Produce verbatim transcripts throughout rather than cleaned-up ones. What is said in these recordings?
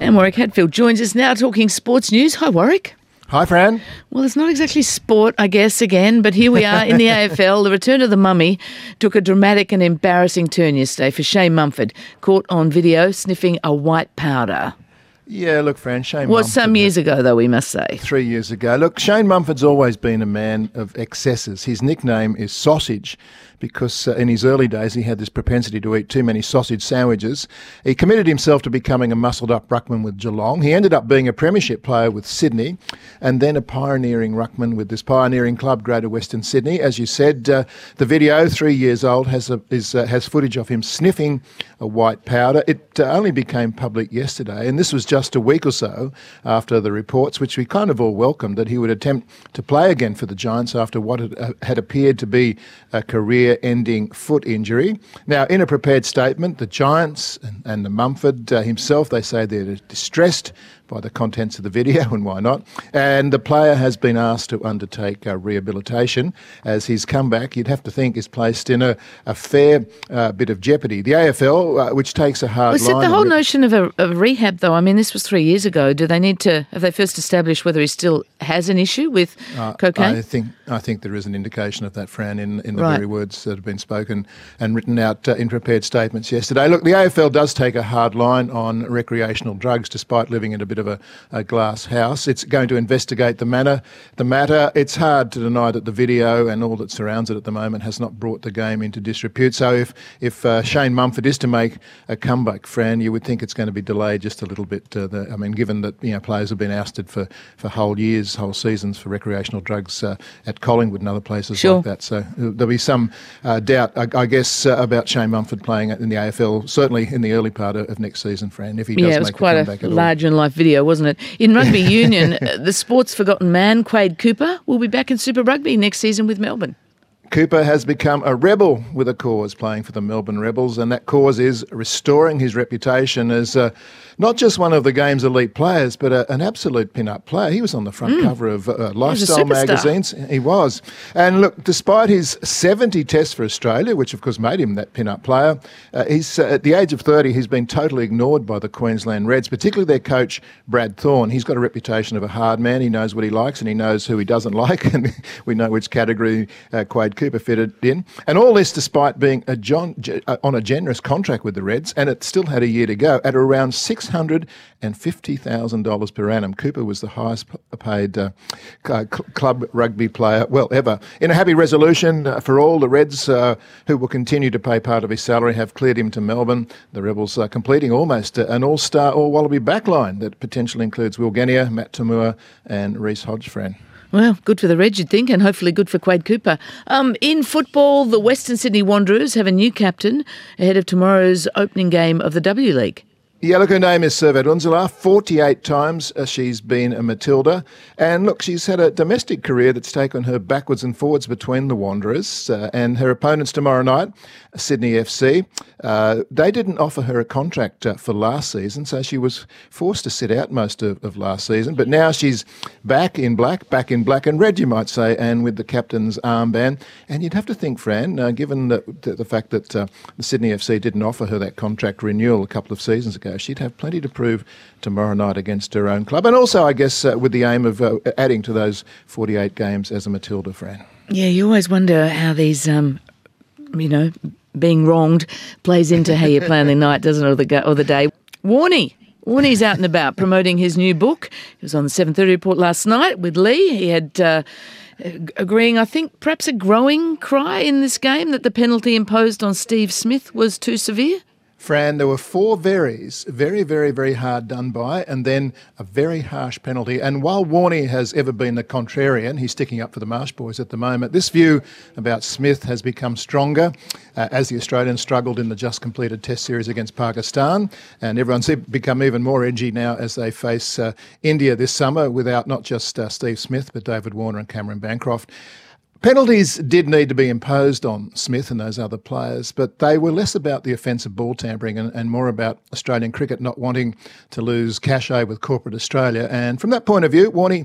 And Warwick Hadfield joins us now talking sports news. Hi, Warwick. Hi, Fran. Well, it's not exactly sport, I guess, again, but here we are in the A F L. The return of the mummy took a dramatic and embarrassing turn yesterday for Shane Mumford, caught on video sniffing a white powder. Yeah, look, Fran, Shane Was Mumford, some years ago, though, we must say. Three years ago. Look, Shane Mumford's always been a man of excesses. His nickname is Sausage because uh, in his early days he had this propensity to eat too many sausage sandwiches. He committed himself to becoming a muscled-up ruckman with Geelong. He ended up being a premiership player with Sydney and then a pioneering ruckman with this pioneering club, Greater Western Sydney. As you said, uh, the video, three years old, has a, is, uh, has footage of him sniffing a white powder. It uh, only became public yesterday, and this was just a week or so after the reports, which we kind of all welcomed, that he would attempt to play again for the Giants after what had, uh, had appeared to be a career-ending foot injury. Now, in a prepared statement, the Giants and, and the Mumford uh, himself, they say they're distressed by the contents of the video, and why not? And the player has been asked to undertake uh, rehabilitation as his comeback, you'd have to think, is placed in a, a fair uh, bit of jeopardy. The A F L, uh, which takes a hard Was line... it the whole re- notion of a, of rehab, though? I mean, this was three years ago. Do they need to... Have they first established whether he still has an issue with uh, cocaine? I think I think there is an indication of that, Fran, in, in the Right. very words that have been spoken and written out uh, in prepared statements yesterday. Look, the A F L does take a hard line on recreational drugs, despite living in a bit of a, a glass house. It's going to investigate the matter. The matter. It's hard to deny that the video and all that surrounds it at the moment has not brought the game into disrepute. So if if uh, Shane Mumford is to make a comeback, Fran, you would think it's going to be delayed just a little bit. Uh, the, I mean, given that you know players have been ousted for, for whole years, whole seasons for recreational drugs uh, at Collingwood and other places Sure. like that. So there'll be some uh, doubt, I, I guess, uh, about Shane Mumford playing in the A F L, certainly in the early part of, of next season, Fran, if he does Yeah, it was make quite a a comeback at all. large-in-life video, wasn't it? In rugby union, uh, the sport's forgotten man, Quade Cooper, will be back in Super Rugby next season with Melbourne. Cooper has become a rebel with a cause playing for the Melbourne Rebels, and that cause is restoring his reputation as uh, not just one of the game's elite players, but a, an absolute pin-up player. He was on the front mm. cover of uh, lifestyle magazines. He was. And look, despite his seventy tests for Australia, which of course made him that pin-up player, uh, he's uh, at the age of thirty, he's been totally ignored by the Queensland Reds, particularly their coach, Brad Thorne. He's got a reputation of a hard man. He knows what he likes and he knows who he doesn't like, and we know which category uh, Quade Cooper fitted in. And all this despite being a John, uh, on a generous contract with the Reds, and it still had a year to go at around six hundred fifty thousand dollars per annum. Cooper was the highest paid uh, cl- club rugby player, well, ever. In a happy resolution uh, for all, the Reds, uh, who will continue to pay part of his salary, have cleared him to Melbourne. The Rebels are completing almost an all-star, all-Wallaby backline that potentially includes Will Genia, Matt Tamua and Reece Hodge, Fran. Well, good for the Reds, you'd think, and hopefully good for Quade Cooper. Um, in football, the Western Sydney Wanderers have a new captain ahead of tomorrow's opening game of the W League. Yeah, look, her name is Servat Unzela. forty-eight times uh, she's been a Matilda. And look, she's had a domestic career that's taken her backwards and forwards between the Wanderers uh, and her opponents tomorrow night, Sydney F C. Uh, they didn't offer her a contract uh, for last season, so she was forced to sit out most of, of last season. But now she's back in black, back in black and red, you might say, and with the captain's armband. And you'd have to think, Fran, uh, given the, the, the fact that uh, the Sydney F C didn't offer her that contract renewal a couple of seasons ago, she'd have plenty to prove tomorrow night against her own club. And also, I guess, uh, with the aim of uh, adding to those forty-eight games as a Matilda, Fran. Yeah, you always wonder how these, um, you know, being wronged plays into how you plan the night, doesn't it, or the, go- or the day. Warney. Warney's out and about promoting his new book. He was on the seven thirty report last night with Lee. He had... Uh, agreeing, I think, perhaps a growing cry in this game that the penalty imposed on Steve Smith was too severe? Fran, there were four verys, very, very, very hard done by, and then a very harsh penalty. And while Warney has ever been the contrarian, he's sticking up for the Marsh Boys at the moment, this view about Smith has become stronger uh, as the Australians struggled in the just completed Test series against Pakistan. And everyone's become even more edgy now as they face uh, India this summer without not just uh, Steve Smith, but David Warner and Cameron Bancroft. Penalties did need to be imposed on Smith and those other players, but they were less about the offensive ball tampering and, and more about Australian cricket not wanting to lose cachet with corporate Australia. And from that point of view, Warney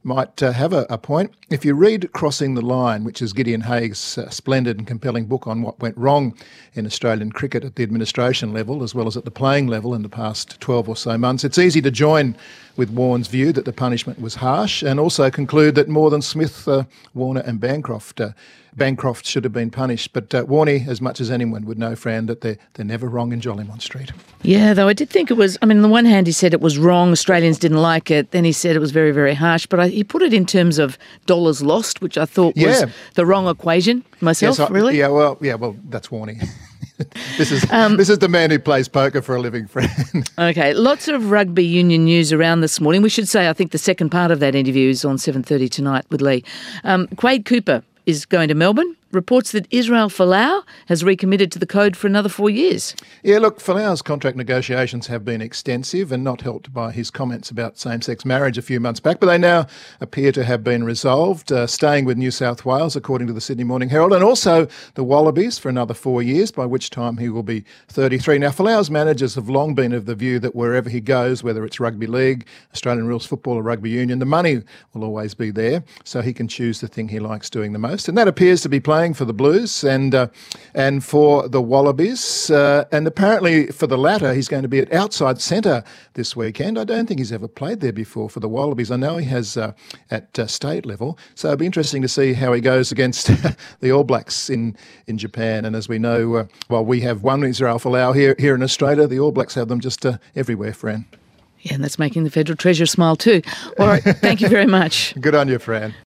might uh, have a, a point. If you read Crossing the Line, which is Gideon Haig's uh, splendid and compelling book on what went wrong in Australian cricket at the administration level as well as at the playing level in the past twelve or so months, it's easy to join with Warne's view that the punishment was harsh and also conclude that more than Smith, uh, Warner and Bancroft, uh, Bancroft should have been punished. But uh, Warney, as much as anyone would know, Fran, that they're, they're never wrong in Jolimont Street. Yeah, though I did think it was, I mean, on the one hand he said it was wrong, Australians didn't like it, then he said it was very, very harsh, but I, he put it in terms of dollars lost, which I thought was Yeah. the wrong equation myself, Yes, I- really. Yeah, well, yeah, well, that's Warney. this is Um, this is the man who plays poker for a living, Fran. Okay, lots of rugby union news around this morning. We should say I think the second part of that interview is on seven thirty tonight with Lee. Um, Quade Cooper is going to Melbourne. Reports that Israel Folau has recommitted to the code for another four years. Yeah, look, Folau's contract negotiations have been extensive and not helped by his comments about same-sex marriage a few months back, but they now appear to have been resolved, uh, staying with New South Wales, according to the Sydney Morning Herald, and also the Wallabies for another four years, by which time he will be thirty-three. Now, Folau's managers have long been of the view that wherever he goes, whether it's rugby league, Australian rules football or rugby union, the money will always be there, so he can choose the thing he likes doing the most, and that appears to be playing for the Blues and uh, and for the Wallabies, uh, and apparently for the latter, he's going to be at outside centre this weekend. I don't think he's ever played there before for the Wallabies. I know he has uh, at uh, state level, so it'll be interesting to see how he goes against the All Blacks in, in Japan. And as we know, uh, while we have one Israel Folau here here in Australia, the All Blacks have them just uh, everywhere, Fran. Yeah, and that's making the Federal Treasurer smile too. All right, thank you very much. Good on you, Fran.